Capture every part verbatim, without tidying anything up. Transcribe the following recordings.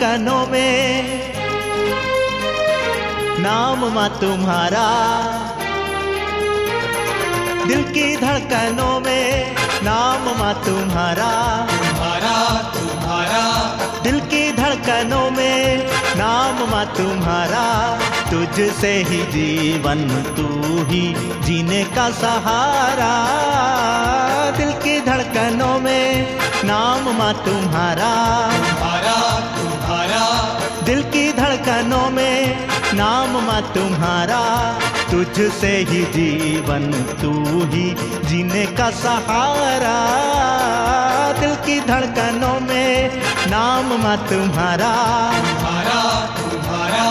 धड़कनों में नाम माँ तुम्हारा, दिल की धड़कनों में नाम माँ तुम्हारा, तुम्हारा तुम्हारा दिल की धड़कनों में नाम माँ तुम्हारा। तुझसे ही जीवन, तू ही जीने का सहारा। दिल की धड़कनों में नाम माँ तुम्हारा, तुम्हारा तुम्हारा दिल की धड़कनों में नाम माँ तुम्हारा। तुझसे ही जीवन, तू ही जीने का सहारा। दिल की धड़कनों में नाम माँ तुम्हारा, तुम्हारा तुम्हारा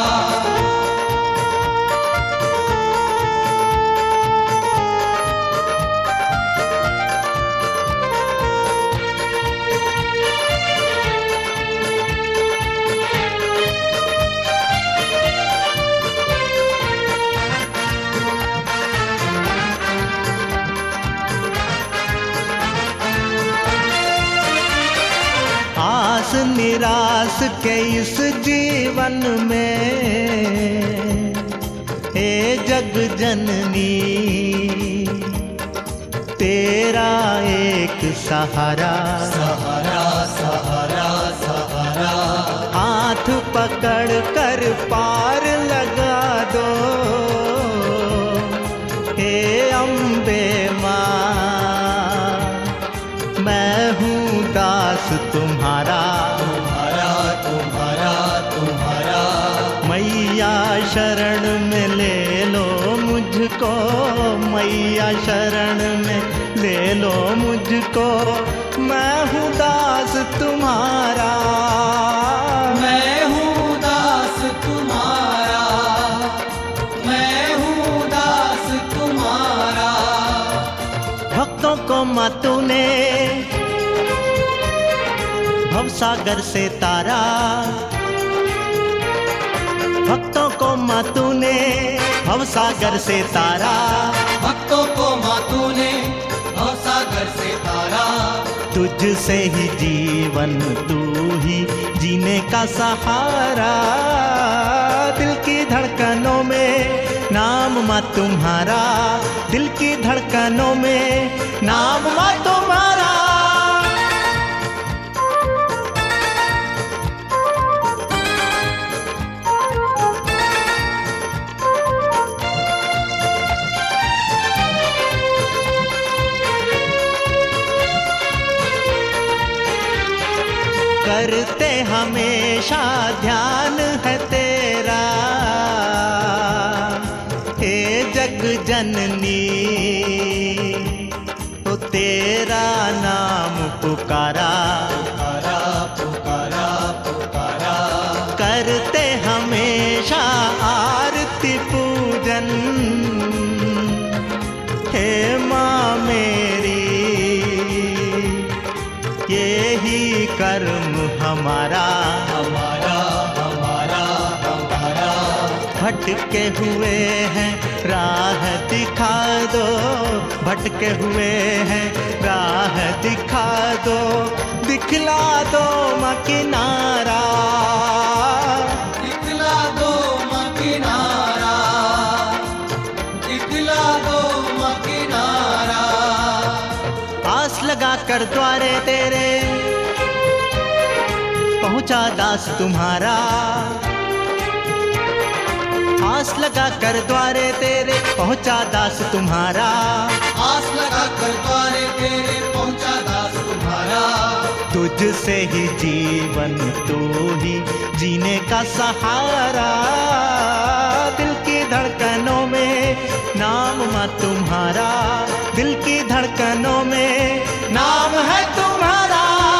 आस निराश के इस जीवन में हे जग जननी, तेरा एक सहारा, सहारा सहारा सहारा हाथ पकड़ कर पार लगा दो हे अम्बे माँ। मैं हूँ दास तुम्हारा, तुम्हारा तुम्हारा तुम्हारा मैया शरण में ले लो मुझको, मैया शरण में ले लो मुझको। मैं हूँ दास तुम्हारा, मैं हूँ दास तुम्हारा, मैं हूँ दास तुम्हारा। भक्तों को माँ तूने भवसागर से तारा, भक्तों को माँ तूने भवसागर से तारा। भक्तों को माँ तूने भवसागर से तारा। तुझसे ही जीवन, तू ही जीने का सहारा। दिल की धड़कनों में नाम माँ तुम्हारा, दिल की धड़कनों में नाम माँ तुम्हारा। करते हमेशा ध्यान है तेरा हे जग जननी। तो तेरा नाम पुकारा, पुकारा पुकारा पुकारा करते हमेशा आरती पूजन हे माँ मेरी। यही कर्म हमारा, हमारा हमारा हमारा। भटके हुए हैं राह दिखा दो, भटके हुए हैं राह दिखा दो। दिखला दो माँ किनारा, दिखला दो माँ किनारा, दिखला दो माँ किनारा। आस लगा कर द्वारे तेरे पहुँचा दास तुम्हारा। आस लगा कर द्वारे तेरे पहुँचा दास तुम्हारा। आस लगा कर द्वारे तेरे पहुँचा दास तुम्हारा। तुझसे ही जीवन, तू ही जीने का सहारा। दिल की धड़कनों में नाम माँ तुम्हारा, दिल की धड़कनों में नाम है तुम्हारा।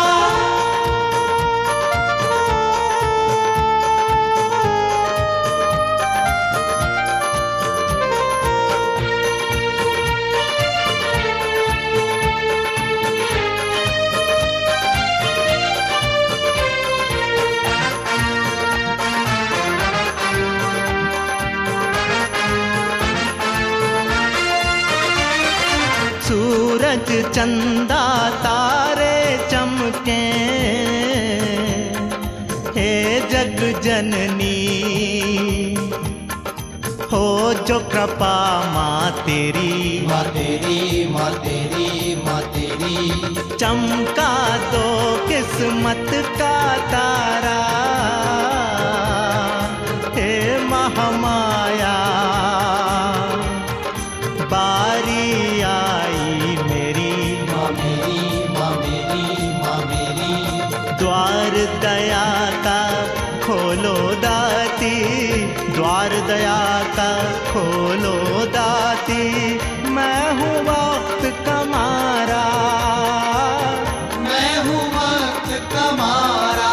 सूरज चंदा तारे चमके हे जननी, हो जो कृपा माँ तेरी, माँ तेरी माँ तेरी माँ तेरी, चमका दो किस्मत का तारा, हे महामाया बारी आई मेरी, माँ मेरी माँ मेरी माँ मेरी, द्वार दया का खोलो दाती, द्वार दया का खोलो दाती, मैं हूँ वक्त कमारा, मैं हूँ वक्त कमारा,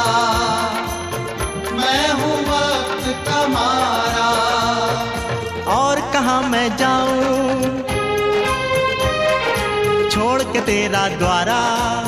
मैं हूँ वक्त कमारा। और कहाँ मैं जाऊँ छोड़ के तेरा द्वारा,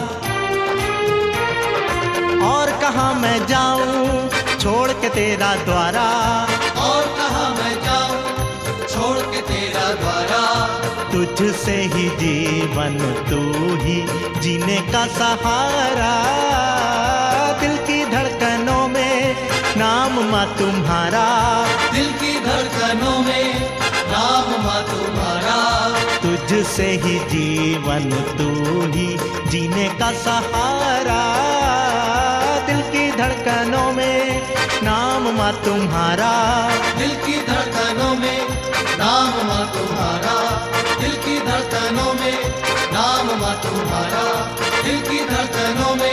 और कहाँ मैं जाऊँ छोड़ के तेरा द्वारा, और कहाँ मैं जाऊँ छोड़ के तेरा द्वारा, तुझसे ही जीवन तू ही जीने का सहारा, दिल की धड़कनों में नाम माँ तुम्हारा, दिल की धड़कनों में नाम माँ तुम्हारा, तुझसे ही जीवन तू ही जीने का सहारा, दिल की धड़कनों में नाम माँ तुम्हारा, दिल की धड़कनों में नाम माँ तुम्हारा, दिल की धड़कनों में नाम माँ तुम्हारा, दिल की धड़कनों में